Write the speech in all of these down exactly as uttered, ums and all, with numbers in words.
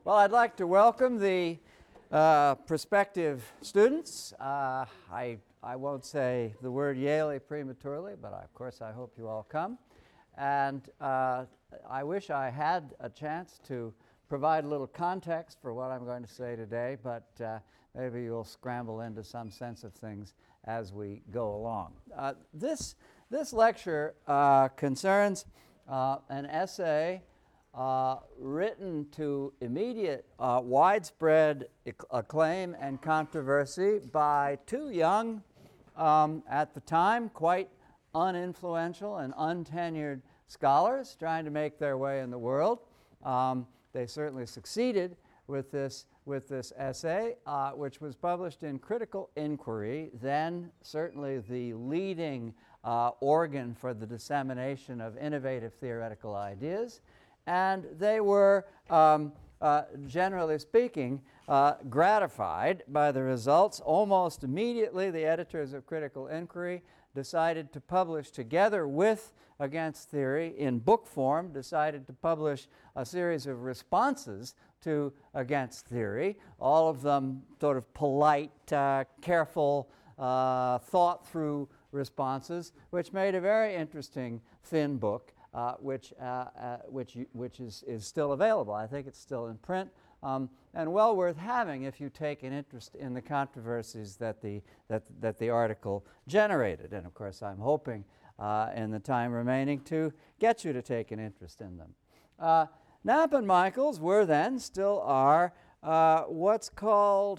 Well, I'd like to welcome the uh, prospective students. Uh, I, I won't say the word Yale prematurely, but of course I hope you all come. And uh, I wish I had a chance to provide a little context for what I'm going to say today, but uh, maybe you'll scramble into some sense of things as we go along. Uh, this, this lecture uh, concerns uh, an essay Uh, written to immediate uh, widespread acclaim and controversy by two young, um, at the time, quite uninfluential and untenured scholars trying to make their way in the world. Um, they certainly succeeded with this, with this essay, uh, which was published in Critical Inquiry, then certainly the leading uh, organ for the dissemination of innovative theoretical ideas. And they were, um, uh, generally speaking, uh, gratified by the results. Almost immediately, the editors of Critical Inquiry decided to publish, together with Against Theory, in book form, decided to publish a series of responses to Against Theory, all of them sort of polite, uh, careful, uh, thought-through responses, which made a very interesting thin book. Uh, which uh, uh, which, you, which is, is still available. I think it's still in print, um, and well worth having if you take an interest in the controversies that the, that, that the article generated. And of course, I'm hoping uh, in the time remaining to get you to take an interest in them. Uh, Knapp and Michaels were then, still are, uh, what's called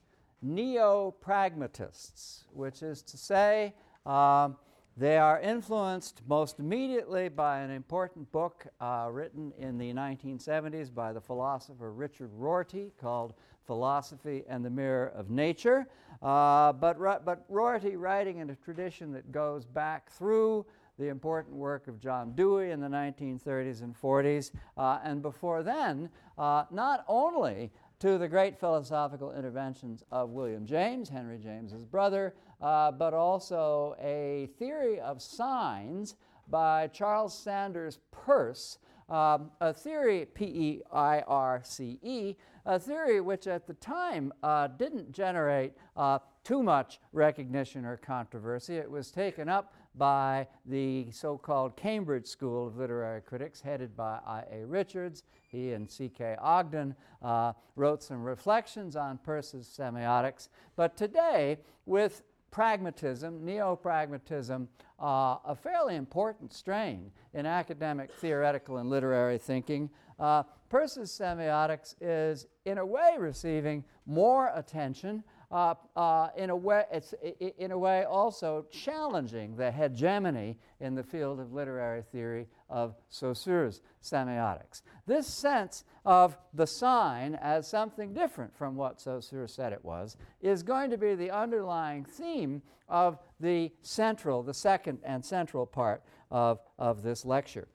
neo-pragmatists, which is to say, um, they are influenced most immediately by an important book uh, written in the nineteen seventies by the philosopher Richard Rorty called Philosophy and the Mirror of Nature. Uh, but, but Rorty, writing in a tradition that goes back through the important work of John Dewey in the nineteen thirties and forties, uh, and before then, uh, not only to the great philosophical interventions of William James, Henry James's brother, uh, but also a theory of signs by Charles Sanders Peirce, um, a theory, P E I R C E, a theory which at the time uh, didn't generate uh, too much recognition or controversy. It was taken up by the so-called Cambridge School of Literary Critics, headed by I A Richards. He and C K Ogden uh, wrote some reflections on Peirce's semiotics. But today, with pragmatism, neo-pragmatism, uh, a fairly important strain in academic, theoretical, and literary thinking, uh, Peirce's semiotics is, in a way, receiving more attention. Uh, uh, in a way, it's I- in a way also challenging the hegemony in the field of literary theory of Saussure's semiotics. This sense of the sign as something different from what Saussure said it was is going to be the underlying theme of the central, the second and central part of, of this lecture.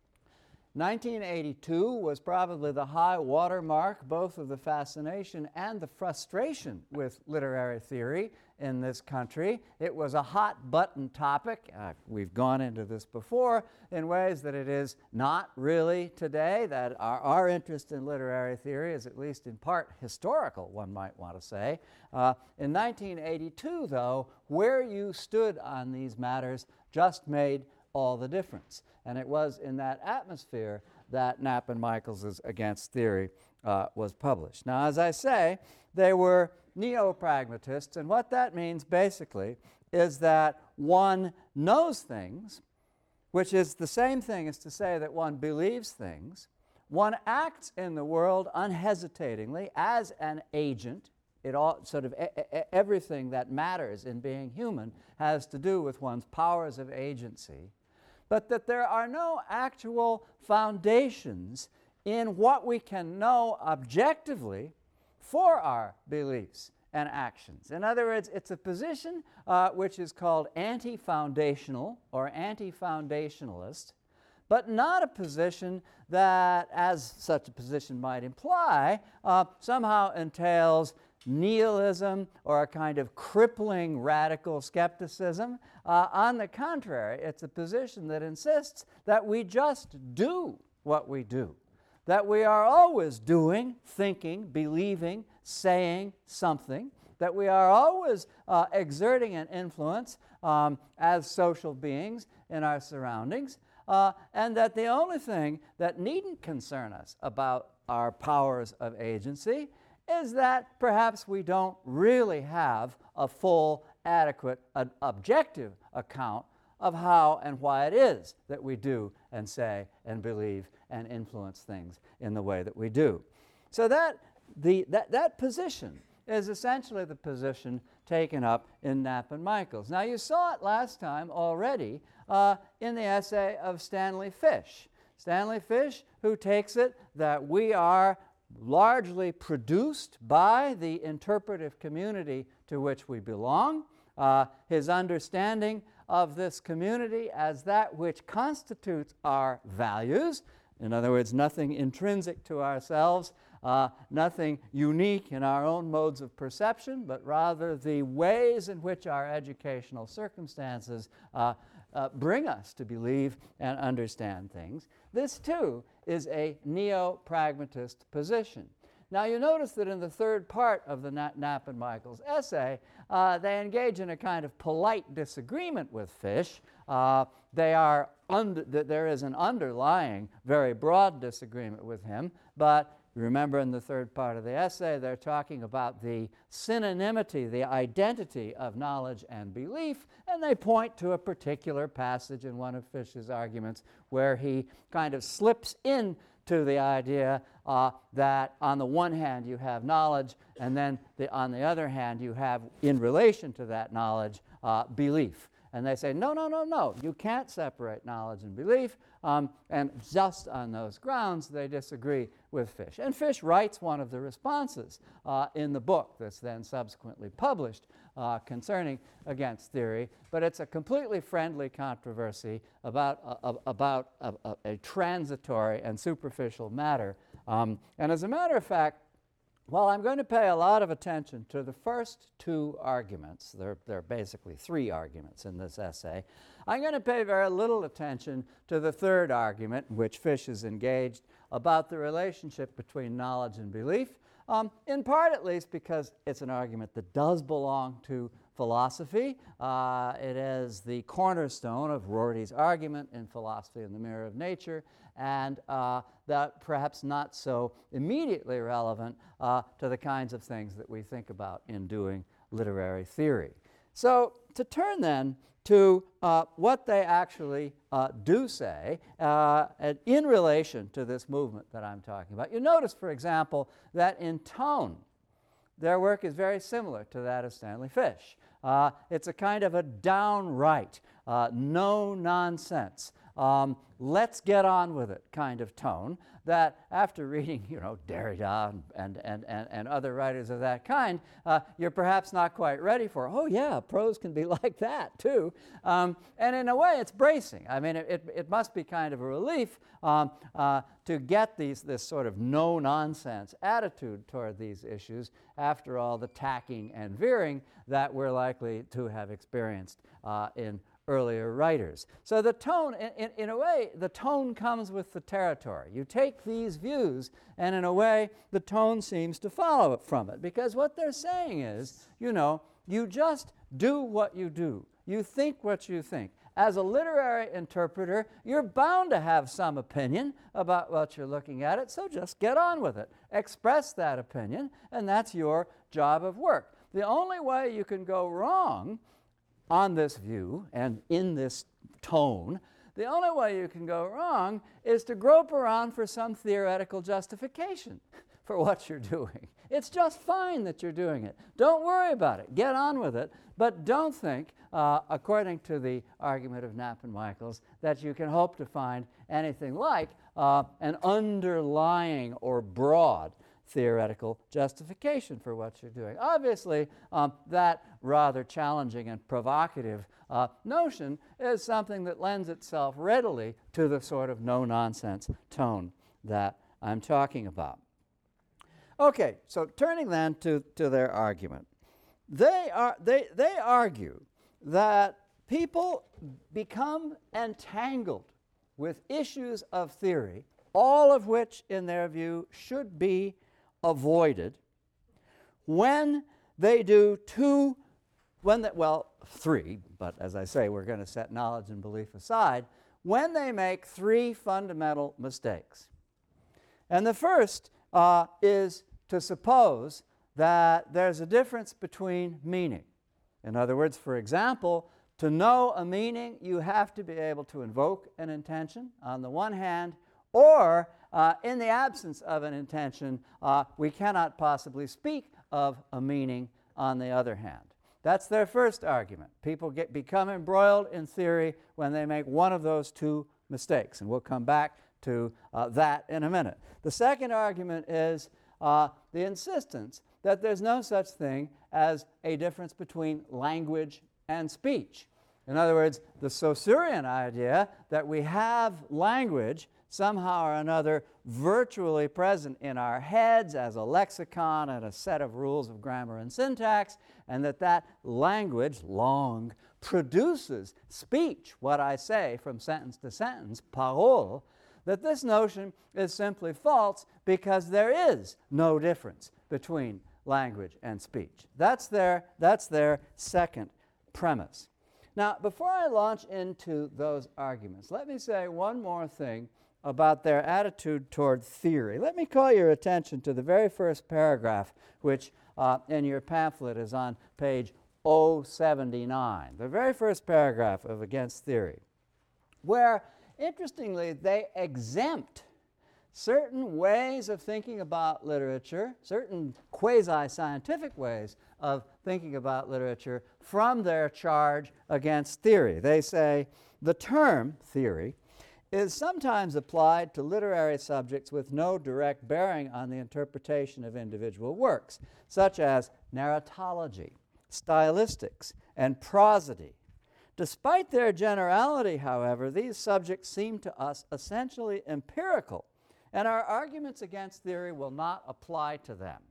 nineteen eighty-two was probably the high watermark both of the fascination and the frustration with literary theory in this country. It was a hot-button topic. Uh, we've gone into this before in ways that it is not really today, that our, our interest in literary theory is at least in part historical, one might want to say. Uh, in nineteen eighty-two, though, where you stood on these matters just made all the difference. And it was in that atmosphere that Knapp and Michaels' Against Theory uh, was published. Now, as I say, they were neo-pragmatists, and what that means basically is that one knows things, which is the same thing as to say that one believes things. One acts in the world unhesitatingly as an agent. It all sort of e- e- everything that matters in being human has to do with one's powers of agency. But that there are no actual foundations in what we can know objectively for our beliefs and actions. In other words, it's a position uh, which is called anti-foundational or anti-foundationalist, but not a position that, as such a position might imply, uh, somehow entails nihilism or a kind of crippling radical skepticism. Uh, on the contrary, it's a position that insists that we just do what we do, that we are always doing, thinking, believing, saying something, that we are always uh, exerting an influence um, as social beings in our surroundings, uh, and that the only thing that needn't concern us about our powers of agency is that perhaps we don't really have a full, adequate, uh, objective account of how and why it is that we do and say and believe and influence things in the way that we do. So that, the, that, that position is essentially the position taken up in Knapp and Michaels. Now, you saw it last time already uh, in the essay of Stanley Fish. Stanley Fish, who takes it that we are largely produced by the interpretive community to which we belong. Uh, his understanding of this community as that which constitutes our values. In other words, nothing intrinsic to ourselves, uh, nothing unique in our own modes of perception, but rather the ways in which our educational circumstances uh, uh, bring us to believe and understand things. This, too, is a neo-pragmatist position. Now, you notice that in the third part of the Knapp and Michaels essay, uh, they engage in a kind of polite disagreement with Fish. Uh, they are under, th there is an underlying, very broad disagreement with him, but remember in the third part of the essay, they're talking about the synonymity, the identity of knowledge and belief, and they point to a particular passage in one of Fish's arguments where he kind of slips in to the idea uh, that on the one hand you have knowledge, and then the, on the other hand you have, in relation to that knowledge, uh, belief. And they say, no, no, no, no, you can't separate knowledge and belief, um, and just on those grounds they disagree with Fish. And Fish writes one of the responses uh, in the book that's then subsequently published uh, concerning against theory, but it's a completely friendly controversy about, uh, about a, a, a transitory and superficial matter. Um, and as a matter of fact, well, I'm going to pay a lot of attention to the first two arguments. There, there are basically three arguments in this essay. I'm going to pay very little attention to the third argument, in which Fish is engaged, about the relationship between knowledge and belief, um, in part at least because it's an argument that does belong to philosophy. Uh, it is the cornerstone of Rorty's argument in Philosophy and the Mirror of Nature, and uh, that perhaps not so immediately relevant uh, to the kinds of things that we think about in doing literary theory. So to turn then to uh, what they actually uh, do say uh, in relation to this movement that I'm talking about. You notice, for example, that in tone, their work is very similar to that of Stanley Fish. Uh, it's a kind of a downright, uh, no nonsense, um, let's get on with it kind of tone that after reading, you know, Derrida and, and, and, and other writers of that kind, uh, you're perhaps not quite ready for. Oh yeah, prose can be like that too. Um, and in a way it's bracing. I mean, it, it, it must be kind of a relief um, uh, to get these, this sort of no-nonsense attitude toward these issues after all the tacking and veering that we're likely to have experienced uh, in earlier writers. So the tone, in, in, in a way, the tone comes with the territory. You take these views, and in a way, the tone seems to follow it from it, because what they're saying is, you know, you just do what you do. You think what you think. As a literary interpreter, you're bound to have some opinion about what you're looking at it, so just get on with it. Express that opinion, and that's your job of work. The only way you can go wrong on this view and in this tone, the only way you can go wrong is to grope around for some theoretical justification for what you're doing. It's just fine that you're doing it. Don't worry about it. Get on with it. But don't think, uh, according to the argument of Knapp and Michaels, that you can hope to find anything like uh, an underlying or broad theoretical justification for what you're doing. Obviously, um, that rather challenging and provocative uh, notion is something that lends itself readily to the sort of no-nonsense tone that I'm talking about. Okay, so turning then to, to their argument. They, are, they, they argue that people become entangled with issues of theory all of which, in their view, should be avoided when they do two, when they, well, three, but as I say, we're going to set knowledge and belief aside, when they make three fundamental mistakes. And the first uh, is to suppose that there's a difference between meaning. In other words, for example, to know a meaning, you have to be able to invoke an intention on the one hand, or uh, in the absence of an intention, uh, we cannot possibly speak of a meaning on the other hand. That's their first argument. People get, become embroiled in theory when they make one of those two mistakes, and we'll come back to uh, that in a minute. The second argument is uh, the insistence that there's no such thing as a difference between language and speech. In other words, the Saussurean idea that we have language somehow or another virtually present in our heads as a lexicon and a set of rules of grammar and syntax, and that that language, langue, produces speech, what I say from sentence to sentence, parole, that this notion is simply false because there is no difference between language and speech. That's their, that's their second premise. Now, before I launch into those arguments, let me say one more thing about their attitude toward theory. Let me call your attention to the very first paragraph, which uh, in your pamphlet is on page oh seventy-nine, the very first paragraph of Against Theory, where, interestingly, they exempt certain ways of thinking about literature, certain quasi-scientific ways of thinking about literature from their charge against theory. They say the term theory is sometimes applied to literary subjects with no direct bearing on the interpretation of individual works, such as narratology, stylistics, and prosody. Despite their generality, however, these subjects seem to us essentially empirical, and our arguments against theory will not apply to them.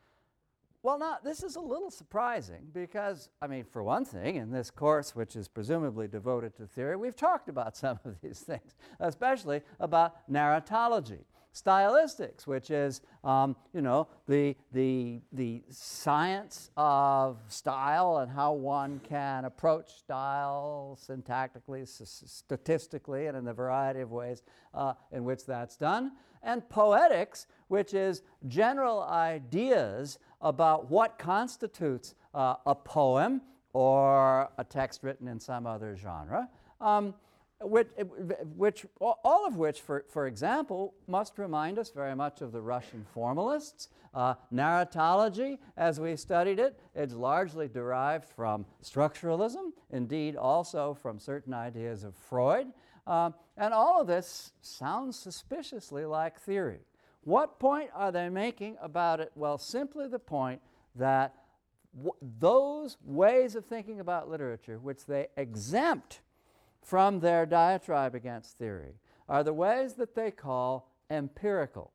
Well, now, this is a little surprising because, I mean, for one thing, in this course, which is presumably devoted to theory, we've talked about some of these things, especially about narratology. Stylistics, which is, um, you know, the, the, the science of style and how one can approach style syntactically, s- statistically, and in the variety of ways uh, in which that's done. And poetics, which is general ideas about what constitutes uh, a poem or a text written in some other genre. Um, Which, which, all of which, for, for example, must remind us very much of the Russian formalists. Uh, narratology, as we studied it, is largely derived from structuralism, indeed also from certain ideas of Freud. Uh, and all of this sounds suspiciously like theory. What point are they making about it? Well, simply the point that w- those ways of thinking about literature, which they exempt from their diatribe against theory, are the ways that they call empirical,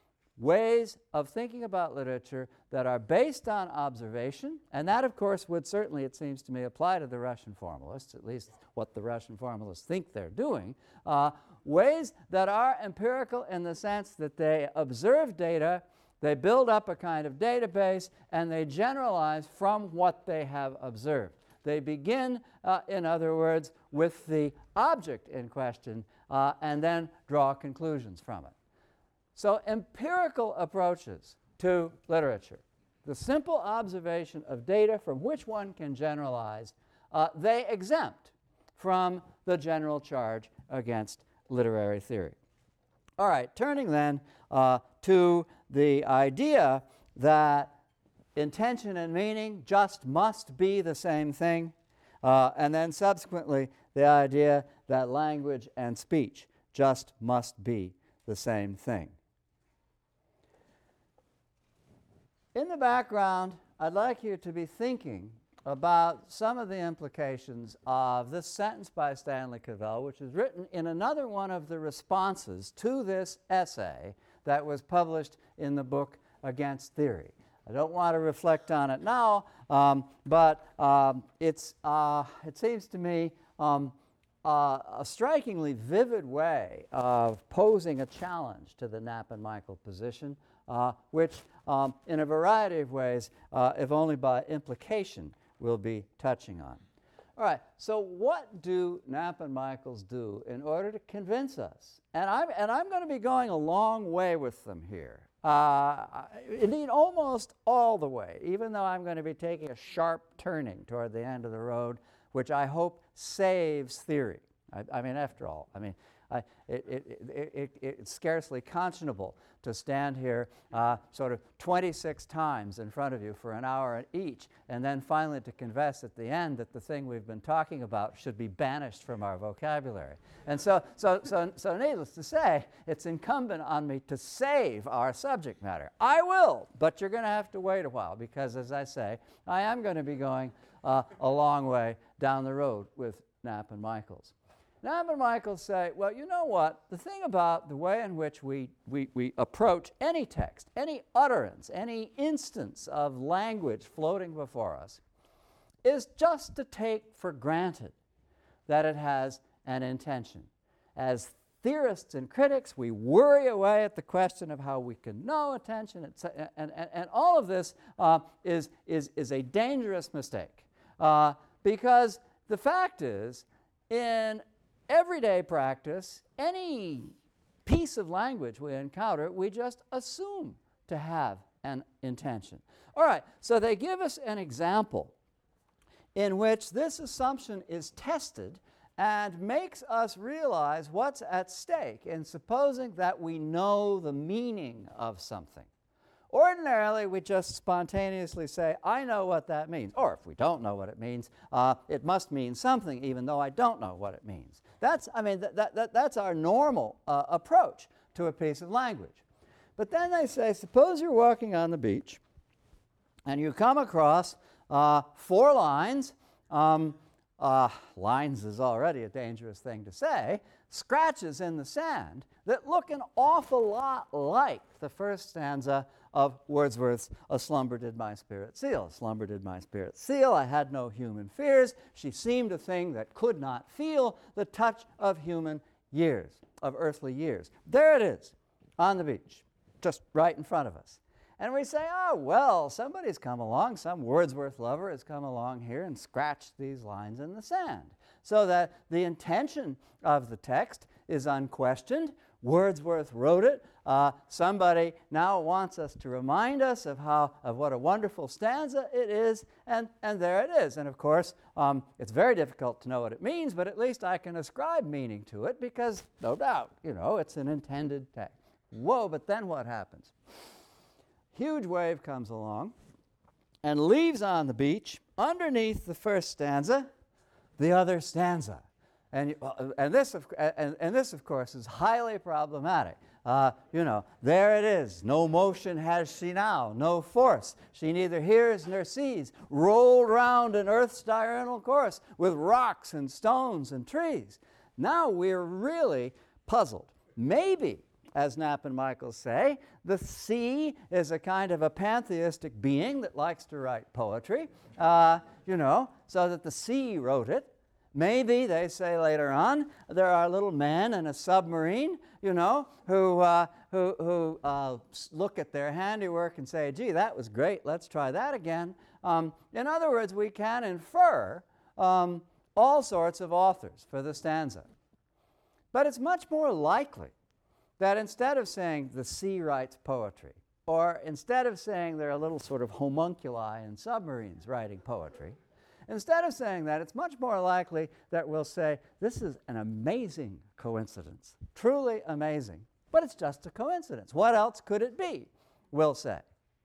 ways of thinking about literature that are based on observation, and that, of course, would certainly, it seems to me, apply to the Russian formalists, at least what the Russian formalists think they're doing, uh, ways that are empirical in the sense that they observe data, they build up a kind of database, and they generalize from what they have observed. They begin, uh, in other words, with the object in question uh, and then draw conclusions from it. So empirical approaches to literature, the simple observation of data from which one can generalize, uh, they exempt from the general charge against literary theory. All right, turning then uh, to the idea that intention and meaning just must be the same thing, uh, and then subsequently the idea that language and speech just must be the same thing. In the background, I'd like you to be thinking about some of the implications of this sentence by Stanley Cavell, which is written in another one of the responses to this essay that was published in the book Against Theory. I don't want to reflect on it now, um, but um, it's, uh, it seems to me um, uh, a strikingly vivid way of posing a challenge to the Knapp-and-Michael position, uh, which um, in a variety of ways, uh, if only by implication, we'll be touching on. All right, so what do Knapp and Michaels do in order to convince us? And I'm, and I'm going to be going a long way with them here. Uh, indeed, almost all the way, even though I'm going to be taking a sharp turning toward the end of the road, which I hope saves theory. I, I mean, after all, I mean, I, it, it, it, it, it's scarcely conscionable to stand here uh, sort of twenty-six times in front of you for an hour each, and then finally to confess at the end that the thing we've been talking about should be banished from our vocabulary. And so, so, so, so needless to say, it's incumbent on me to save our subject matter. I will, but you're going to have to wait a while because, as I say, I am going to be going uh, a long way down the road with Knapp and Michaels. Knapp and Michaels say, well, you know what? The thing about the way in which we, we, we approach any text, any utterance, any instance of language floating before us is just to take for granted that it has an intention. As theorists and critics, we worry away at the question of how we can know intention, and, and, and, and all of this uh, is, is, is a dangerous mistake. Uh, because the fact is, in everyday practice, any piece of language we encounter, we just assume to have an intention. All right, so they give us an example in which this assumption is tested and makes us realize what's at stake in supposing that we know the meaning of something. Ordinarily, we just spontaneously say, I know what that means. Or if we don't know what it means, uh, it must mean something, even though I don't know what it means. That's, I mean, th that, that, that's our normal uh, approach to a piece of language. But then they say, suppose you're walking on the beach, and you come across uh, four lines. Um, uh, lines is already a dangerous thing to say. Scratches in the sand that look an awful lot like the first stanza of Wordsworth's A Slumber Did My Spirit Seal. A slumber did my spirit seal, I had no human fears, she seemed a thing that could not feel the touch of human years, of earthly years. There it is, on the beach, just right in front of us. And we say, oh, well, somebody's come along, some Wordsworth lover has come along here and scratched these lines in the sand. So that the intention of the text is unquestioned. Wordsworth wrote it. Uh, somebody now wants us to remind us of how of what a wonderful stanza it is, and, and there it is. And of course, um, it's very difficult to know what it means, but at least I can ascribe meaning to it because, no doubt, you know, it's an intended text. Whoa, but then what happens? Huge wave comes along and leaves on the beach, underneath the first stanza, the other stanza. And, uh, and, this, of, and, and this, of course, is highly problematic. Uh, you know, there it is. No motion has she now, no force. She neither hears nor sees, rolled round in earth's diurnal course with rocks and stones and trees. Now we're really puzzled. Maybe, as Knapp and Michaels say, the sea is a kind of a pantheistic being that likes to write poetry, uh, you know, so that the sea wrote it. Maybe, they say later on, there are little men in a submarine, you know, who, uh, who, who uh, look at their handiwork and say, gee, that was great, let's try that again. Um, in other words, we can infer um, all sorts of authors for the stanza. But it's much more likely that instead of saying the sea writes poetry, or instead of saying there are little sort of homunculi in submarines writing poetry, instead of saying that, it's much more likely that we'll say, this is an amazing coincidence, truly amazing, but it's just a coincidence. What else could it be, we'll say.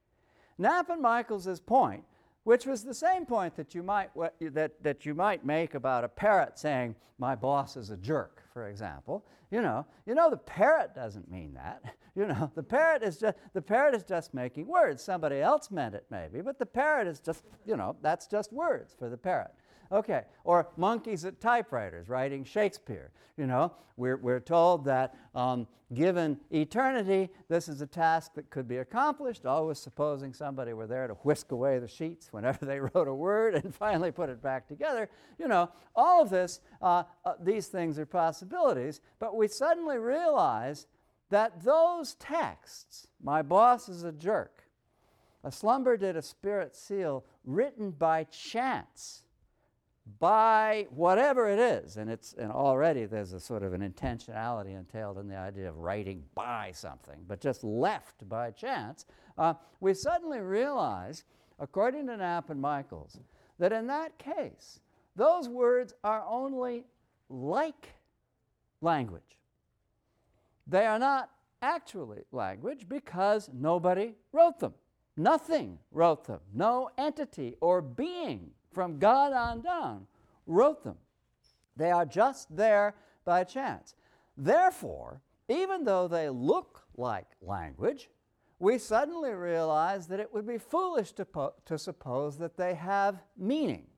Knapp and Michaels' point, which was the same point that you might, what, that, that you might make about a parrot saying, my boss is a jerk, for example. You know, you know the parrot doesn't mean that. You know, the parrot is just the parrot is just making words. Somebody else meant it maybe, but the parrot is just, you know, that's just words for the parrot. Okay, or monkeys at typewriters writing Shakespeare. You know, we're, we're told that um, given eternity, this is a task that could be accomplished, always supposing somebody were there to whisk away the sheets whenever they wrote a word and finally put it back together. You know, all of this, uh, uh, these things are possibilities, but we suddenly realize that those texts, my boss is a jerk, a slumber did a spirit seal, written by chance, by whatever it is, and it's and already there's a sort of an intentionality entailed in the idea of writing by something, but just left by chance, uh, we suddenly realize, according to Knapp and Michaels, that in that case, those words are only like language. They are not actually language because nobody wrote them. Nothing wrote them. No entity or being from God on down wrote them. They are just there by chance. Therefore, even though they look like language, we suddenly realize that it would be foolish to, po- to suppose that they have meaning.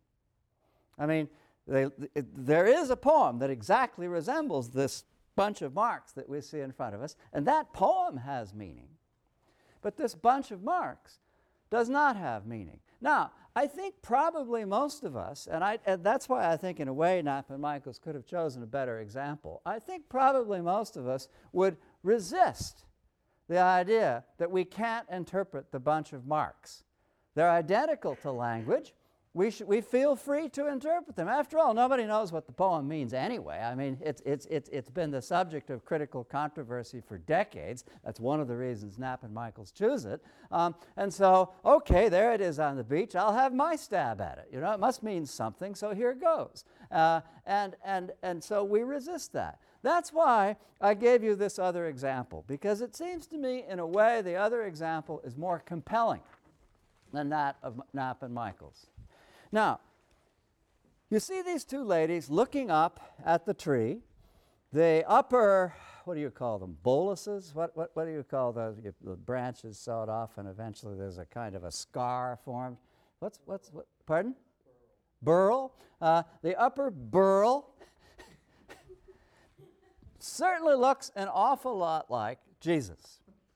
I mean, they, it, there is a poem that exactly resembles this bunch of marks that we see in front of us, and that poem has meaning. But this bunch of marks does not have meaning. Now, I think probably most of us, and, I, and that's why I think in a way Knapp and Michaels could have chosen a better example, I think probably most of us would resist the idea that we can't interpret the bunch of marks. They're identical to language. We, sh- we feel free to interpret them. After all, nobody knows what the poem means anyway. I mean, it's, it's, it's, it's been the subject of critical controversy for decades. That's one of the reasons Knapp and Michaels choose it. Um, and so, okay, there it is on the beach. I'll have my stab at it. You know, it must mean something, so here goes. Uh, and, and, and so we resist that. That's why I gave you this other example, because it seems to me, in a way, the other example is more compelling than that of Knapp and Michaels. Now, you see these two ladies looking up at the tree. The upper, what do you call them, boluses? What, what, what do you call those? You, the branches sawed off and eventually there's a kind of a scar formed. What's, what's, what, pardon? Burl. Uh, the upper burl certainly looks an awful lot like Jesus.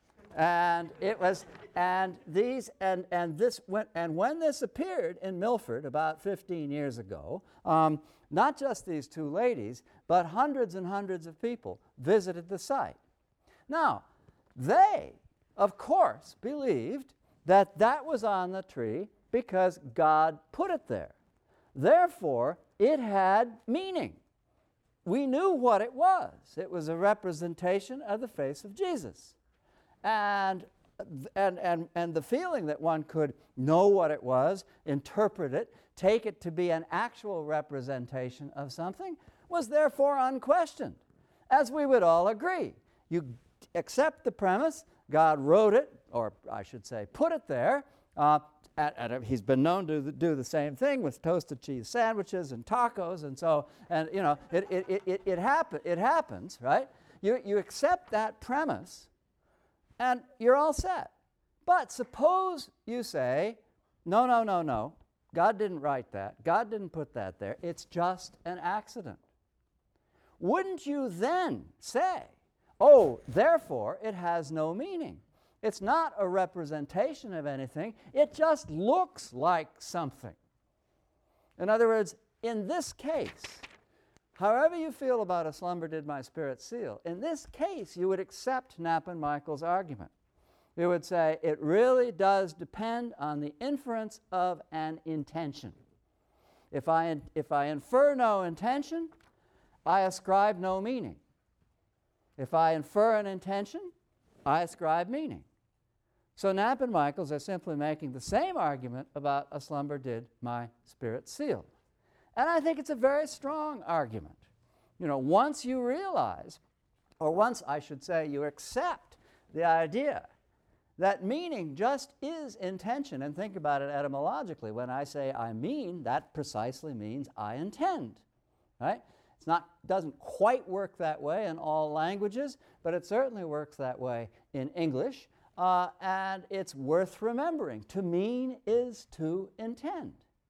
And it was, and these, and and this went, and when this appeared in Milford about fifteen years ago, um, not just these two ladies, but hundreds and hundreds of people visited the site. Now, they, of course, believed that that was on the tree because God put it there. Therefore, it had meaning. We knew what it was. It was a representation of the face of Jesus. And, and, and, and the feeling that one could know what it was, interpret it, take it to be an actual representation of something was therefore unquestioned, as we would all agree. You accept the premise, God wrote it, or I should say put it there. Uh, and, and he's been known to do the same thing with toasted cheese sandwiches and tacos, and so, and you know, it, it, it, it, it, happen, it happens, right? You, you accept that premise, and you're all set. But suppose you say, no, no, no, no, God didn't write that. God didn't put that there. It's just an accident. Wouldn't you then say, oh, therefore it has no meaning? It's not a representation of anything. It just looks like something. In other words, in this case, however you feel about a slumber did my spirit seal, in this case you would accept Knapp and Michaels' argument. You would say it really does depend on the inference of an intention. If I, in, if I infer no intention, I ascribe no meaning. If I infer an intention, I ascribe meaning. So Knapp and Michaels are simply making the same argument about a slumber did my spirit seal. And I think it's a very strong argument. You know, once you realize, or once I should say you accept the idea that meaning just is intention, and think about it etymologically. When I say I mean, that precisely means I intend, right? It's not, doesn't quite work that way in all languages, but it certainly works that way in English, uh, and it's worth remembering. To mean is to intend.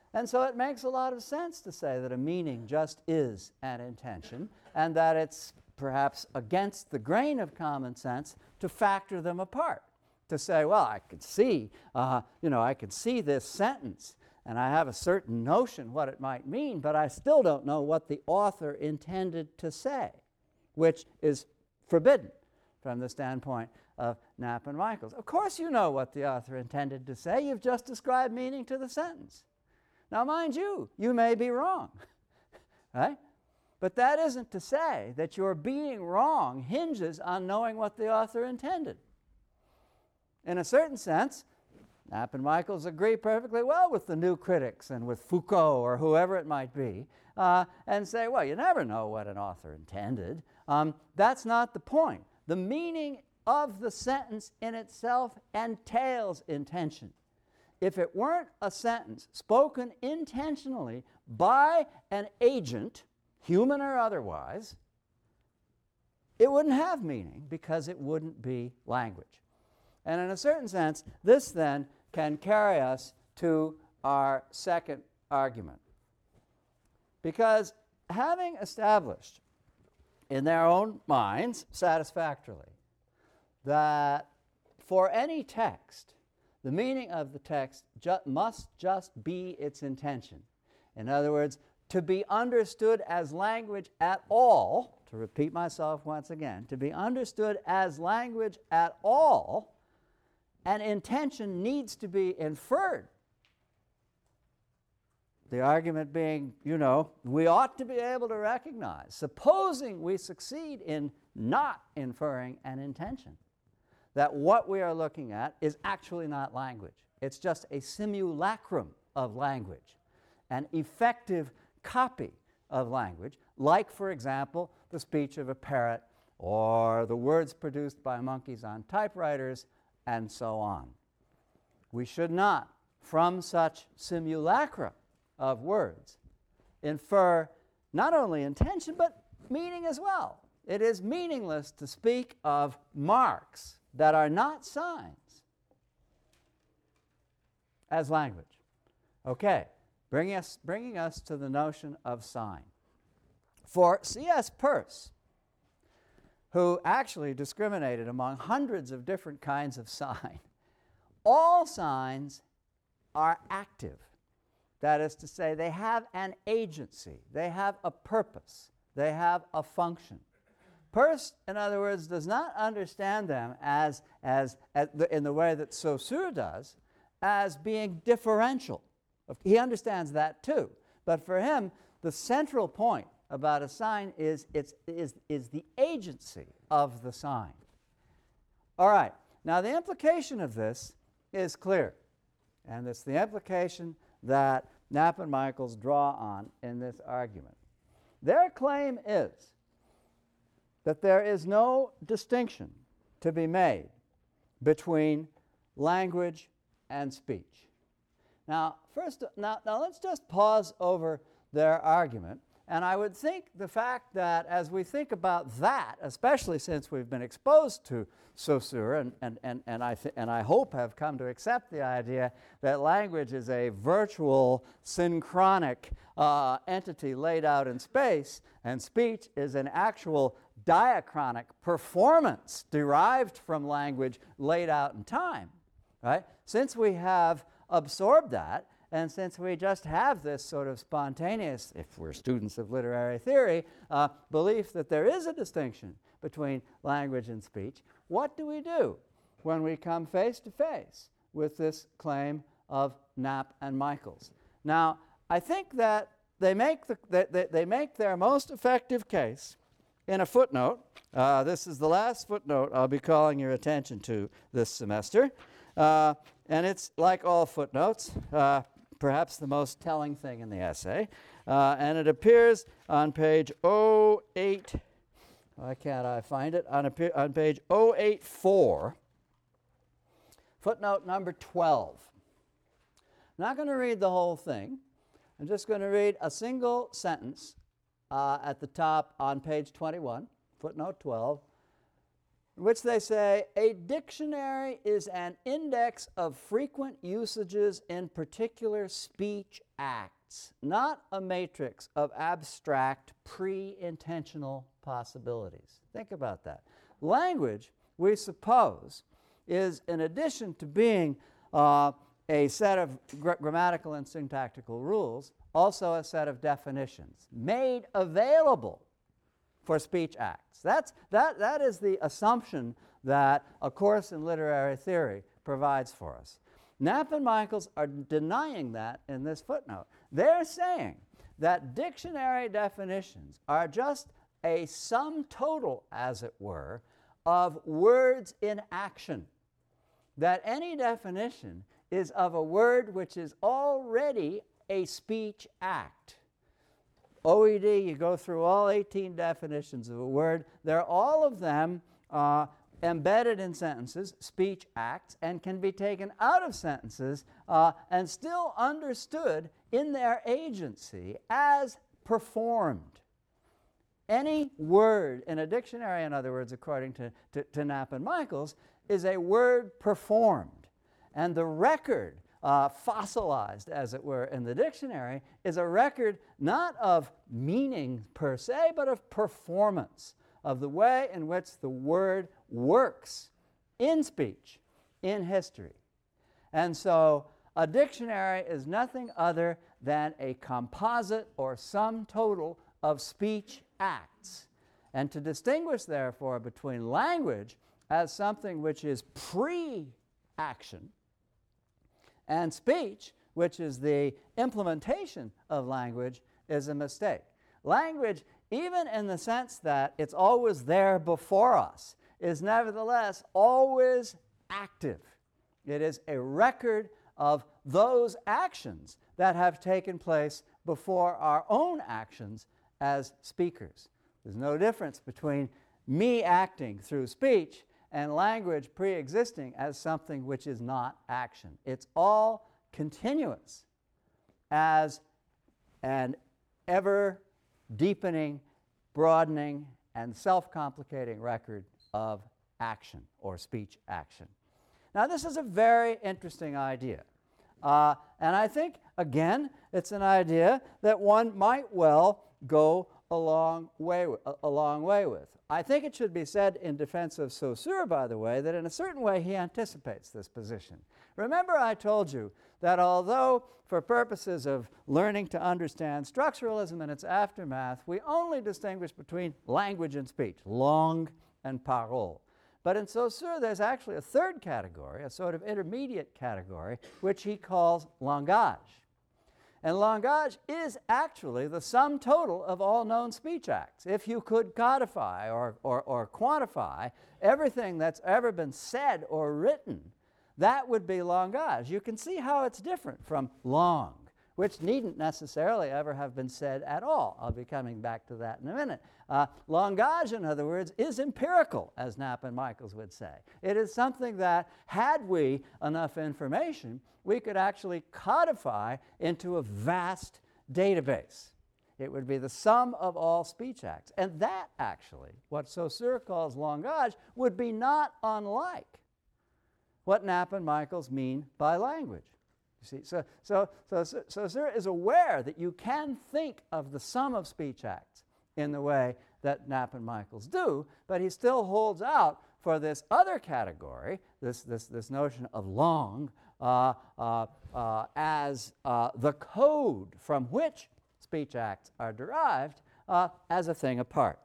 And so it makes a lot of sense to say that a meaning just is an intention, and that it's perhaps against the grain of common sense to factor them apart, to say, well, I could see, uh, you know, I could see this sentence, and I have a certain notion what it might mean, but I still don't know what the author intended to say, which is forbidden from the standpoint of Knapp and Michaels. Of course you know what the author intended to say. You've just described meaning to the sentence. Now, mind you, you may be wrong, right? But that isn't to say that your being wrong hinges on knowing what the author intended. In a certain sense, Knapp and Michaels agree perfectly well with the new critics and with Foucault or whoever it might be, uh, and say, well, you never know what an author intended. Um, that's not the point. The meaning of the sentence in itself entails intention. If it weren't a sentence spoken intentionally by an agent, human or otherwise, it wouldn't have meaning because it wouldn't be language. And in a certain sense, this then can carry us to our second argument. Because having established in their own minds satisfactorily that for any text, the meaning of the text ju- must just be its intention. In other words, to be understood as language at all, to repeat myself once again, to be understood as language at all, an intention needs to be inferred. The argument being, you know, we ought to be able to recognize, supposing we succeed in not inferring an intention, that what we are looking at is actually not language. It's just a simulacrum of language, an effective copy of language, like, for example, the speech of a parrot or the words produced by monkeys on typewriters, and so on. We should not, from such simulacra of words, infer not only intention, but meaning as well. It is meaningless to speak of marks that are not signs as language. Okay, bringing us, bringing us to the notion of sign. For C S Peirce, who actually discriminated among hundreds of different kinds of sign, all signs are active. That is to say, they have an agency, they have a purpose, they have a function. Peirce, in other words, does not understand them as, as, as the, in the way that Saussure does, as being differential. He understands that too. But for him, the central point about a sign is, it's, is, is the agency of the sign. All right, now the implication of this is clear. And it's the implication that Knapp and Michaels draw on in this argument. Their claim is that there is no distinction to be made between language and speech. Now, first, now, now let's just pause over their argument. And I would think the fact that as we think about that, especially since we've been exposed to Saussure, and, and, and, and, I, th- and I hope have come to accept the idea that language is a virtual, synchronic uh, entity laid out in space, and speech is an actual diachronic performance derived from language laid out in time, right? Since we have absorbed that, and since we just have this sort of spontaneous, if we're students of literary theory, uh, belief that there is a distinction between language and speech, what do we do when we come face to face with this claim of Knapp and Michaels? Now, I think that they make, the, they, they make their most effective case in a footnote. Uh, this is the last footnote I'll be calling your attention to this semester. Uh, and it's like all footnotes, uh, perhaps the most telling thing in the essay. Uh, and it appears on page oh eight, why can't I find it? On, a, on page oh eighty-four, footnote number twelve. I'm not going to read the whole thing. I'm just going to read a single sentence uh, at the top on page twenty-one, footnote twelve. in which they say a dictionary is an index of frequent usages in particular speech acts, not a matrix of abstract pre-intentional possibilities. Think about that. Language, we suppose, is, in addition to being uh, a set of gr grammatical and syntactical rules, also a set of definitions made available for speech acts. That's, that, that is the assumption that a course in literary theory provides for us. Knapp and Michaels are denying that in this footnote. They're saying that dictionary definitions are just a sum total, as it were, of words in action. That any definition is of a word which is already a speech act. O E D, you go through all eighteen definitions of a word. They're all of them uh, embedded in sentences, speech acts, and can be taken out of sentences uh, and still understood in their agency as performed. Any word in a dictionary, in other words, according to, to, to Knapp and Michaels, is a word performed. And the record, uh, fossilized, as it were, in the dictionary, is a record not of meaning per se, but of performance, of the way in which the word works in speech, in history. And so a dictionary is nothing other than a composite or sum total of speech acts. And to distinguish, therefore, between language as something which is pre-action and speech, which is the implementation of language, is a mistake. Language, even in the sense that it's always there before us, is nevertheless always active. It is a record of those actions that have taken place before our own actions as speakers. There's no difference between me acting through speech and language pre-existing as something which is not action. It's all continuous as an ever-deepening, broadening, and self-complicating record of action or speech action. Now, this is a very interesting idea. Uh, and I think, again, it's an idea that one might well go a long way with, a, a long way with. I think it should be said in defense of Saussure, by the way, that in a certain way he anticipates this position. Remember, I told you that although for purposes of learning to understand structuralism and its aftermath, we only distinguish between language and speech, langue and parole. But in Saussure, there's actually a third category, a sort of intermediate category, which he calls langage. And langage is actually the sum total of all known speech acts. If you could codify or, or, or quantify everything that's ever been said or written, that would be langage. You can see how it's different from langue, which needn't necessarily ever have been said at all. I'll be coming back to that in a minute. Uh, langage, in other words, is empirical, as Knapp and Michaels would say. It is something that, had we enough information, we could actually codify into a vast database. It would be the sum of all speech acts. And that, actually, what Saussure calls langage, would be not unlike what Knapp and Michaels mean by language. You see, so, so, so, so Saussure is aware that you can think of the sum of speech acts in the way that Knapp and Michaels do, but he still holds out for this other category, this, this, this notion of langue, uh, uh, uh, as uh, the code from which speech acts are derived, uh, as a thing apart.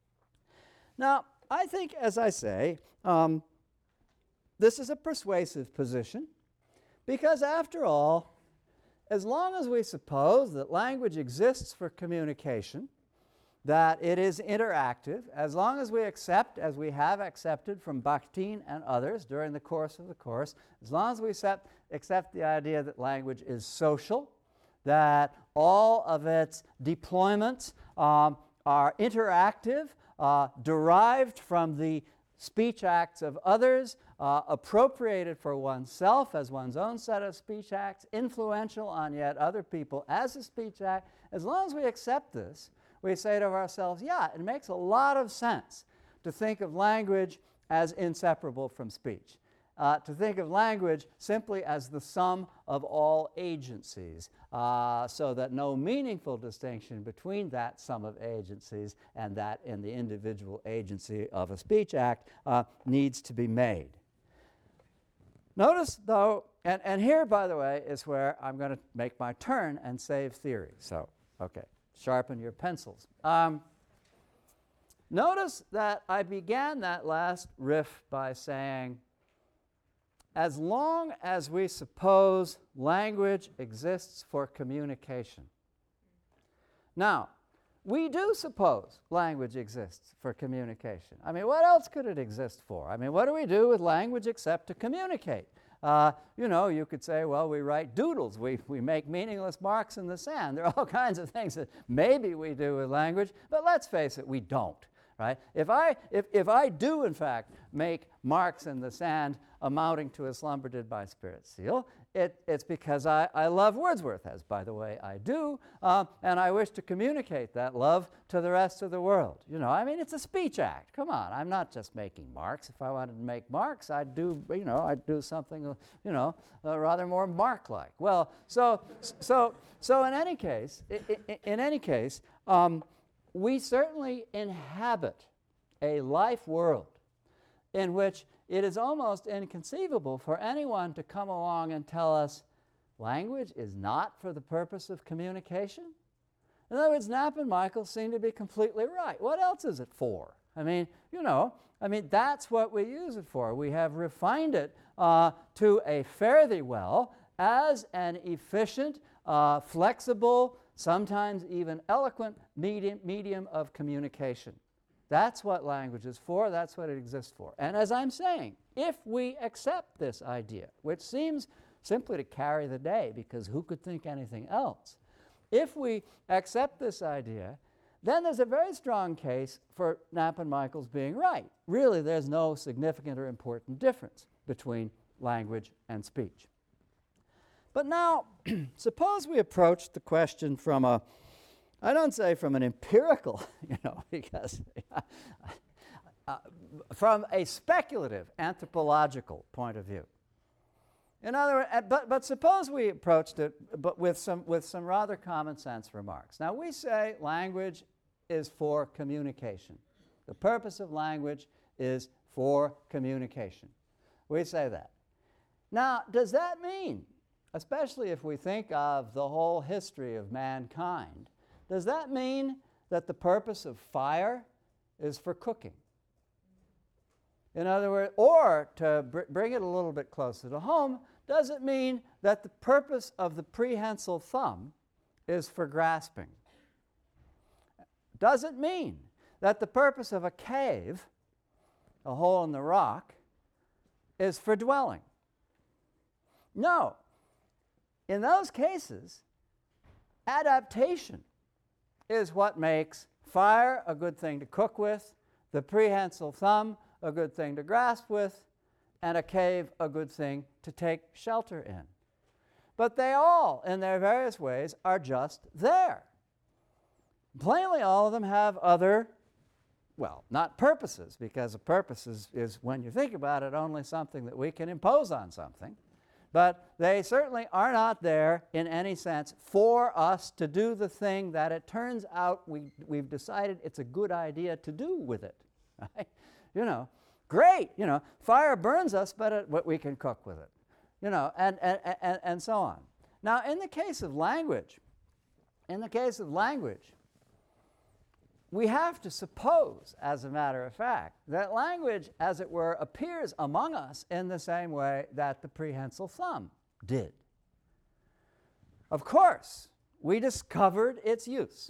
Now, I think, as I say, um, this is a persuasive position, because after all, as long as we suppose that language exists for communication, that it is interactive, as long as we accept, as we have accepted from Bakhtin and others during the course of the course, as long as we accept, accept the idea that language is social, that all of its deployments um, are interactive, uh, derived from the speech acts of others, uh, appropriated for oneself as one's own set of speech acts, influential on yet other people as a speech act, as long as we accept this, we say to ourselves, yeah, it makes a lot of sense to think of language as inseparable from speech. Uh, to think of language simply as the sum of all agencies, uh, so that no meaningful distinction between that sum of agencies and that in the individual agency of a speech act uh, needs to be made. Notice, though, and, and here, by the way, is where I'm going to make my turn and save theory. So, okay, sharpen your pencils. Um, notice that I began that last riff by saying, as long as we suppose language exists for communication. Now, we do suppose language exists for communication. I mean, what else could it exist for? I mean, what do we do with language except to communicate? Uh, you know, you could say, well, we write doodles. We, we make meaningless marks in the sand. There are all kinds of things that maybe we do with language, but let's face it, we don't. Right? If I, if, if I do, in fact, make marks in the sand amounting to a slumber did by spirit seal, it, it's because I, I love Wordsworth, as, by the way, I do, uh, and I wish to communicate that love to the rest of the world. You know, I mean, it's a speech act. Come on, I'm not just making marks. If I wanted to make marks, I'd do, you know, I'd do something, you know, uh, rather more mark-like. Well, so, so, so in any case, in, in, in any case, um, we certainly inhabit a life world in which it is almost inconceivable for anyone to come along and tell us language is not for the purpose of communication. In other words, Knapp and Michael seem to be completely right. What else is it for? I mean, you know, I mean, that's what we use it for. We have refined it uh, to a fare thee well as an efficient, uh, flexible, sometimes even eloquent medium, medium of communication. That's what language is for. That's what it exists for. And as I'm saying, if we accept this idea, which seems simply to carry the day, because who could think anything else? If we accept this idea, then there's a very strong case for Knapp and Michaels being right. Really, there's no significant or important difference between language and speech. But now, suppose we approach the question from a, I don't say from an empirical, you know, because uh, from a speculative anthropological point of view. In other words, uh, but, but suppose we approached it but with some, with some rather common sense remarks. Now, we say language is for communication. The purpose of language is for communication. We say that. Now, does that mean, especially if we think of the whole history of mankind, does that mean that the purpose of fire is for cooking? In other words, or to br- bring it a little bit closer to home, does it mean that the purpose of the prehensile thumb is for grasping? Does it mean that the purpose of a cave, a hole in the rock, is for dwelling? No. In those cases, adaptation is what makes fire a good thing to cook with, the prehensile thumb a good thing to grasp with, and a cave a good thing to take shelter in. But they all, in their various ways, are just there. Plainly, all of them have other, well, not purposes, because a purpose is, is, when you think about it, only something that we can impose on something. But they certainly are not there, in any sense, for us to do the thing that it turns out we, we've decided it's a good idea to do with it. Right? You know, great, you know, fire burns us, but it, we can cook with it. You know, and, and, and, and so on. Now, in the case of language, in the case of language, we have to suppose, as a matter of fact, that language, as it were, appears among us in the same way that the prehensile thumb did. Of course, we discovered its use.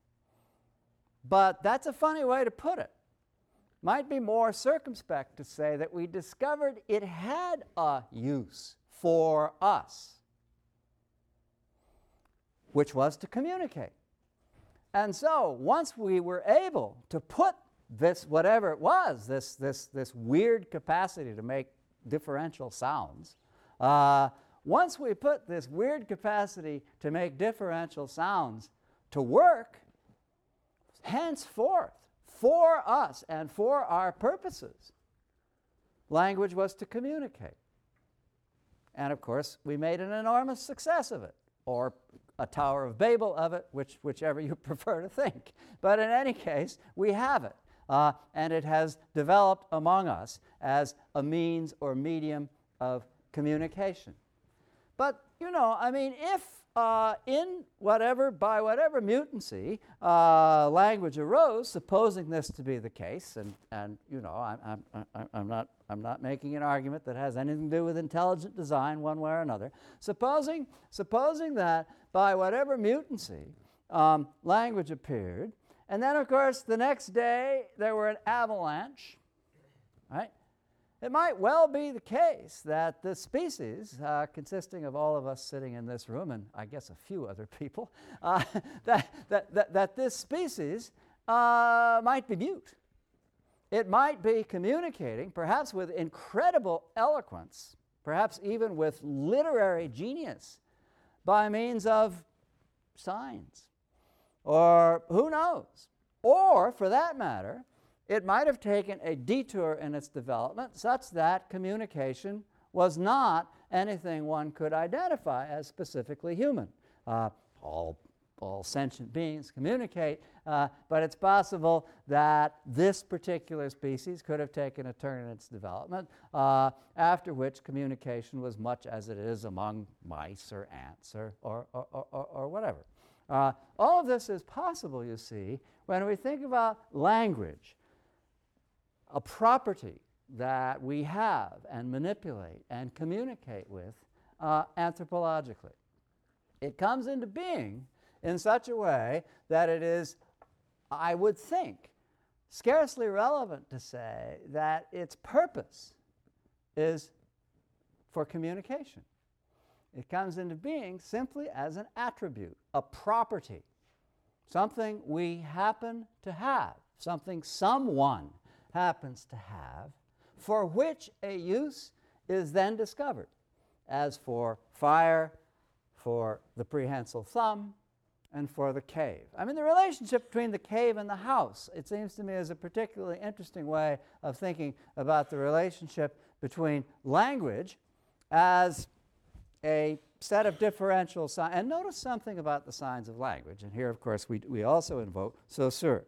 But that's a funny way to put it. Might be more circumspect to say that we discovered it had a use for us, which was to communicate. And so, once we were able to put this, whatever it was, this, this, this weird capacity to make differential sounds, uh, once we put this weird capacity to make differential sounds to work, henceforth, for us and for our purposes, language was to communicate. And of course, we made an enormous success of it, or a Tower of Babel of it, which, whichever you prefer to think. But in any case, we have it. Uh, and it has developed among us as a means or medium of communication. But, you know, I mean, if uh, in whatever, by whatever mutancy, uh, language arose, supposing this to be the case, and, and you know, I'm, I'm, I'm, not, I'm not making an argument that has anything to do with intelligent design one way or another, supposing, supposing that by whatever mutancy um, language appeared, and then, of course, the next day there were an avalanche, right? It might well be the case that the species, uh, consisting of all of us sitting in this room, and I guess a few other people, uh, that, that, that, that this species uh, might be mute. It might be communicating, perhaps with incredible eloquence, perhaps even with literary genius, by means of signs. Or who knows? Or, for that matter, it might have taken a detour in its development such that communication was not anything one could identify as specifically human. Uh, all, all sentient beings communicate, uh, but it's possible that this particular species could have taken a turn in its development, uh, after which communication was much as it is among mice or ants or, or, or, or, or whatever. Uh, all of this is possible, you see, when we think about language, a property that we have and manipulate and communicate with uh, anthropologically. It comes into being in such a way that it is, I would think, scarcely relevant to say that its purpose is for communication. It comes into being simply as an attribute, a property, something we happen to have, something someone happens to have, for which a use is then discovered, as for fire, for the prehensile thumb, and for the cave. I mean, the relationship between the cave and the house, it seems to me, is a particularly interesting way of thinking about the relationship between language as a set of differential signs. And notice something about the signs of language. And here, of course, we, we also invoke Saussure.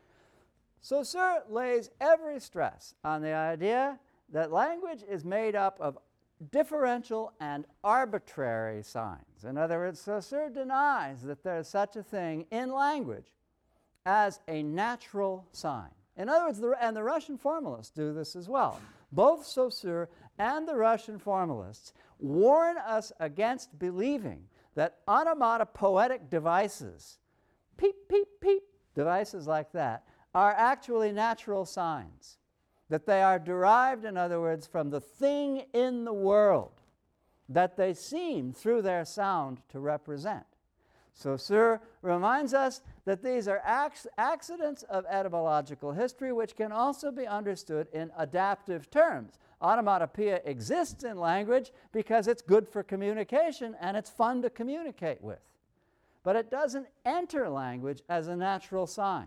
Saussure lays every stress on the idea that language is made up of differential and arbitrary signs. In other words, Saussure denies that there is such a thing in language as a natural sign. In other words, the, and the Russian formalists do this as well. Both Saussure and the Russian formalists warn us against believing that onomatopoetic devices, peep, peep, peep, devices like that, are actually natural signs, that they are derived, in other words, from the thing in the world that they seem, through their sound, to represent. Saussure reminds us that these are ac- accidents of etymological history which can also be understood in adaptive terms. Onomatopoeia exists in language because it's good for communication and it's fun to communicate with. But it doesn't enter language as a natural sign.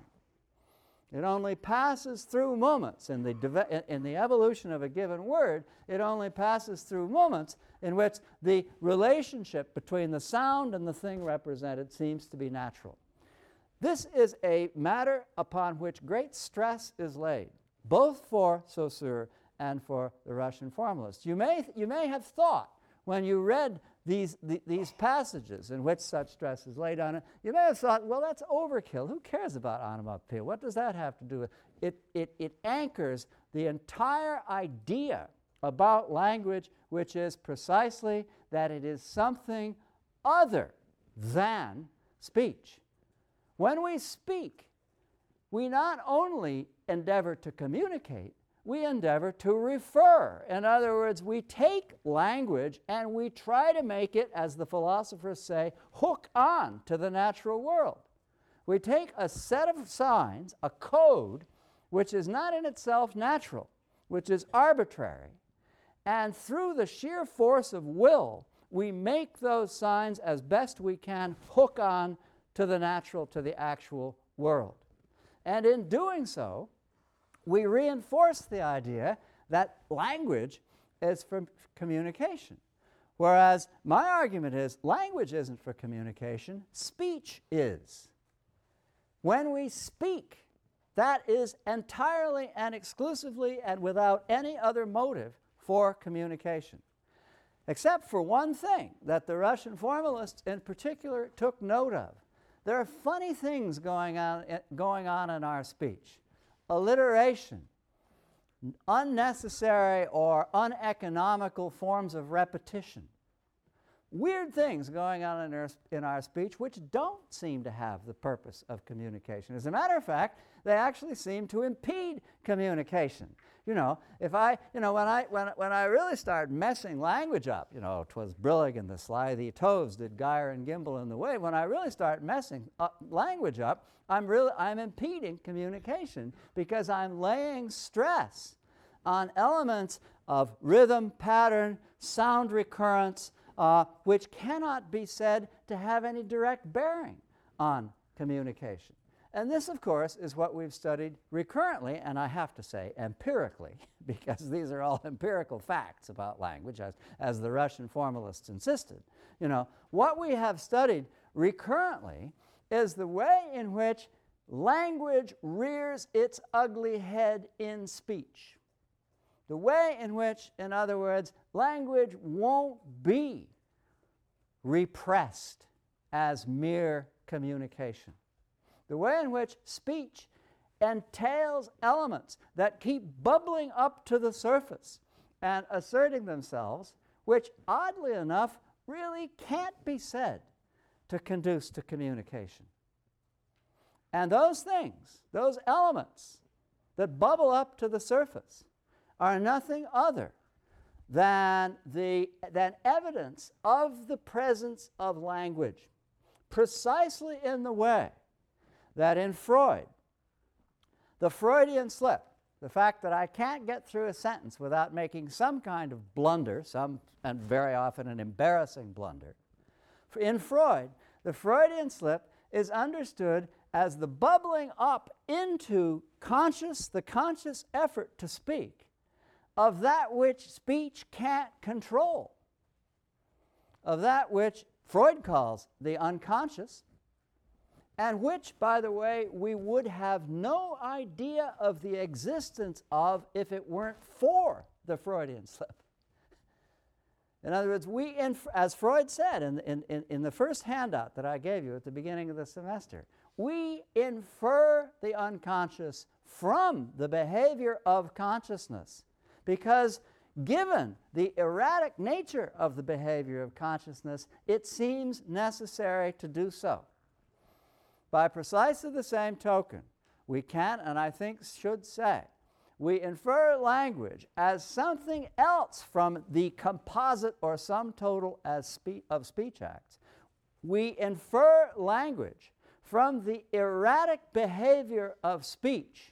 It only passes through moments. In the, deve- in the evolution of a given word, it only passes through moments in which the relationship between the sound and the thing represented seems to be natural. This is a matter upon which great stress is laid, both for Saussure and for the Russian formalists. You may, th- you may have thought, when you read these, the, these passages in which such stress is laid on it, you may have thought, well, that's overkill. Who cares about onomatopoeia? What does that have to do with it? It, it anchors the entire idea about language, which is precisely that it is something other than speech. When we speak, we not only endeavor to communicate, we endeavor to refer. In other words, we take language and we try to make it, as the philosophers say, hook on to the natural world. We take a set of signs, a code, which is not in itself natural, which is arbitrary, and through the sheer force of will, we make those signs as best we can hook on to the natural, to the actual world. And in doing so, we reinforce the idea that language is for communication. Whereas my argument is language isn't for communication, speech is. When we speak, that is entirely and exclusively and without any other motive for communication. Except for one thing that the Russian formalists in particular took note of. There are funny things going on, going on in our speech. Alliteration, unnecessary or uneconomical forms of repetition. Weird things going on in our, in our speech which don't seem to have the purpose of communication. As a matter of fact, they actually seem to impede communication. You know, if I, you know, when I, when, when I really started messing language up, you know, 'twas brillig and the slithy toves did gyre and gimble in the wave. When I really start messing up language up, I'm really, I'm impeding communication because I'm laying stress on elements of rhythm, pattern, sound recurrence, uh, which cannot be said to have any direct bearing on communication. And this, of course, is what we've studied recurrently, and I have to say empirically, because these are all empirical facts about language, as, as the Russian formalists insisted. You know, what we have studied recurrently is the way in which language rears its ugly head in speech. The way in which, in other words, language won't be repressed as mere communication. The way in which speech entails elements that keep bubbling up to the surface and asserting themselves, which, oddly enough, really can't be said to conduce to communication. And those things, those elements that bubble up to the surface, are nothing other than, the, than evidence of the presence of language, precisely in the way that in Freud, the Freudian slip, the fact that I can't get through a sentence without making some kind of blunder, some, and very often an embarrassing blunder. In Freud, the Freudian slip is understood as the bubbling up into conscious, the conscious effort to speak of that which speech can't control, of that which Freud calls the unconscious, and which, by the way, we would have no idea of the existence of if it weren't for the Freudian slip. In other words, we, inf- as Freud said in, in, in, in the first handout that I gave you at the beginning of the semester, we infer the unconscious from the behavior of consciousness, because given the erratic nature of the behavior of consciousness, it seems necessary to do so. By precisely the same token, we can, and I think should say, we infer language as something else from the composite or sum total as spe- of speech acts. We infer language from the erratic behavior of speech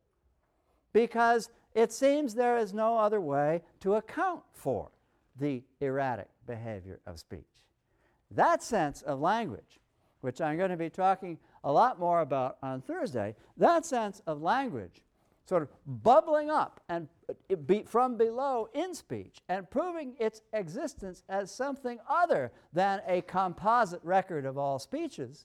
because it seems there is no other way to account for the erratic behavior of speech. That sense of language, which I'm going to be talking a lot more about on Thursday, that sense of language sort of bubbling up and it be from below in speech and proving its existence as something other than a composite record of all speeches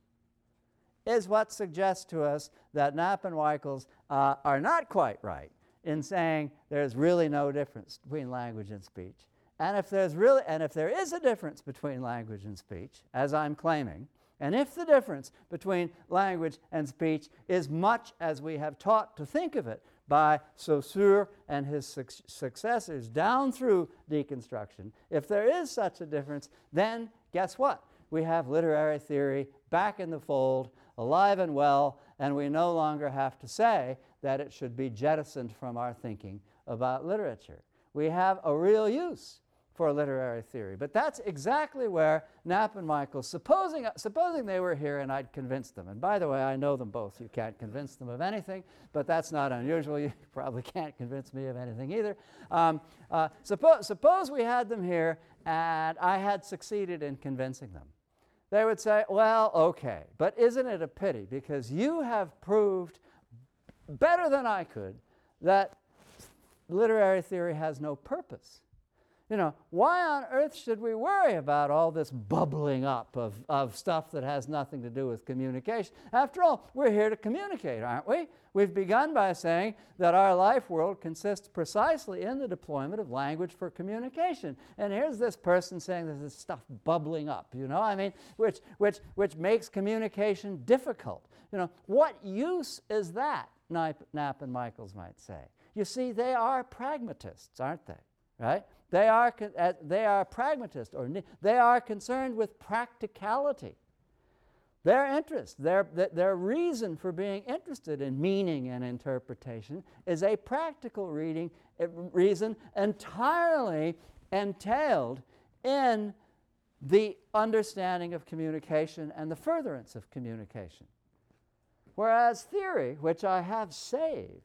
is what suggests to us that Knapp and Weichels uh, are not quite right in saying there's really no difference between language and speech. And if there's really, and if there is a difference between language and speech, as I'm claiming, and if the difference between language and speech is much as we have taught to think of it by Saussure and his su- successors down through deconstruction, if there is such a difference, then guess what? We have literary theory back in the fold, alive and well, and we no longer have to say that it should be jettisoned from our thinking about literature. We have a real use for literary theory. But that's exactly where Knapp and Weichels, supposing, supposing they were here and I'd convince them, and by the way, I know them both. You can't convince them of anything, but that's not unusual. You probably can't convince me of anything either. Um, uh, suppose, suppose we had them here and I had succeeded in convincing them. They would say, well, okay, but isn't it a pity because you have proved better than I could that literary theory has no purpose. You know, why on earth should we worry about all this bubbling up of, of stuff that has nothing to do with communication? After all, we're here to communicate, aren't we? We've begun by saying that our life world consists precisely in the deployment of language for communication. And here's this person saying there's this stuff bubbling up, you know, I mean, which, which, which makes communication difficult. You know, what use is that, Knapp and Michaels might say? You see, they are pragmatists, aren't they? Right? They are, uh, they are pragmatists, or they are concerned with practicality. Their interest, their, their reason for being interested in meaning and interpretation is a practical reading, uh, reason entirely entailed in the understanding of communication and the furtherance of communication. Whereas theory, which I have saved,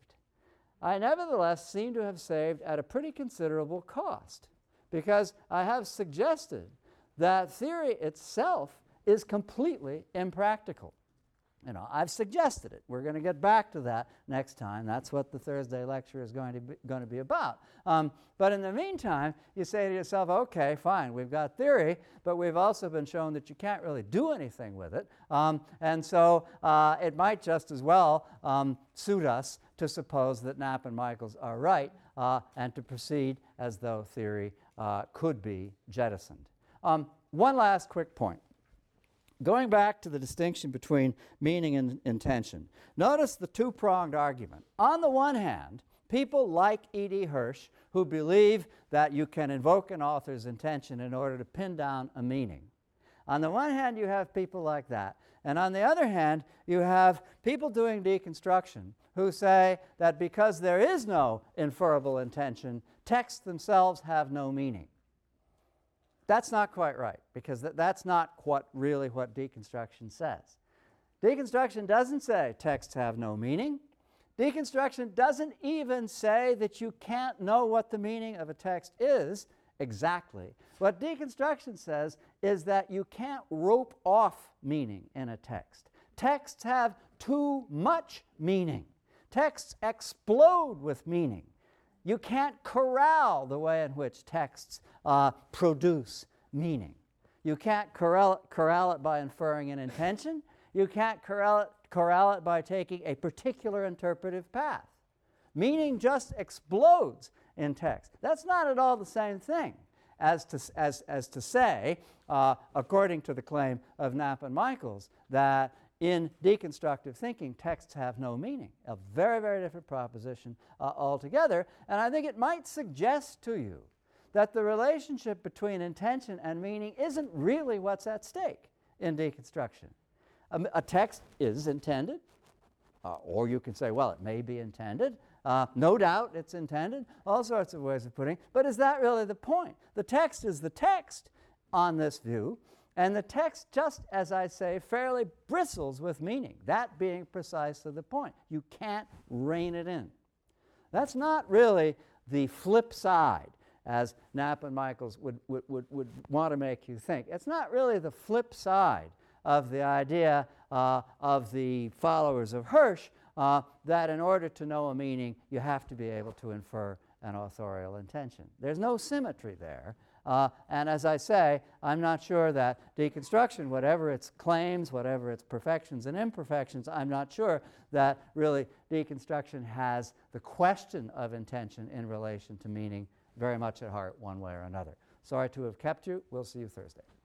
I nevertheless seem to have saved at a pretty considerable cost, because I have suggested that theory itself is completely impractical. You know, I've suggested it. We're going to get back to that next time. That's what the Thursday lecture is going to be, going to be about. Um, but in the meantime, you say to yourself, okay, fine, we've got theory, but we've also been shown that you can't really do anything with it. Um, and so uh, it might just as well um, suit us to suppose that Knapp and Michaels are right uh, and to proceed as though theory uh, could be jettisoned. Um, one last quick point. Going back to the distinction between meaning and intention, notice the two-pronged argument. On the one hand, people like E D Hirsch who believe that you can invoke an author's intention in order to pin down a meaning. On the one hand, you have people like that. And on the other hand, you have people doing deconstruction who say that because there is no inferable intention, texts themselves have no meaning. That's not quite right, because th that's not what really what deconstruction says. Deconstruction doesn't say texts have no meaning. Deconstruction doesn't even say that you can't know what the meaning of a text is exactly. What deconstruction says is that you can't rope off meaning in a text. Texts have too much meaning. Texts explode with meaning. You can't corral the way in which texts uh, produce meaning. You can't corral, corral it by inferring an intention. You can't corral it, corral it by taking a particular interpretive path. Meaning just explodes in text. That's not at all the same thing as to, as, as to say, uh, according to the claim of Knapp and Michaels, that in deconstructive thinking, texts have no meaning. A very, very different proposition uh, altogether. And I think it might suggest to you that the relationship between intention and meaning isn't really what's at stake in deconstruction. A, a text is intended, uh, or you can say, well, it may be intended. Uh, no doubt it's intended. All sorts of ways of putting it. But is that really the point? The text is the text on this view. And the text, just as I say, fairly bristles with meaning, that being precisely the point. You can't rein it in. That's not really the flip side, as Knapp and Michaels would, would, would, would want to make you think. It's not really the flip side of the idea uh, of the followers of Hirsch uh, that in order to know a meaning, you have to be able to infer an authorial intention. There's no symmetry there. Uh, and as I say, I'm not sure that deconstruction, whatever its claims, whatever its perfections and imperfections, I'm not sure that really deconstruction has the question of intention in relation to meaning very much at heart one way or another. Sorry to have kept you. We'll see you Thursday.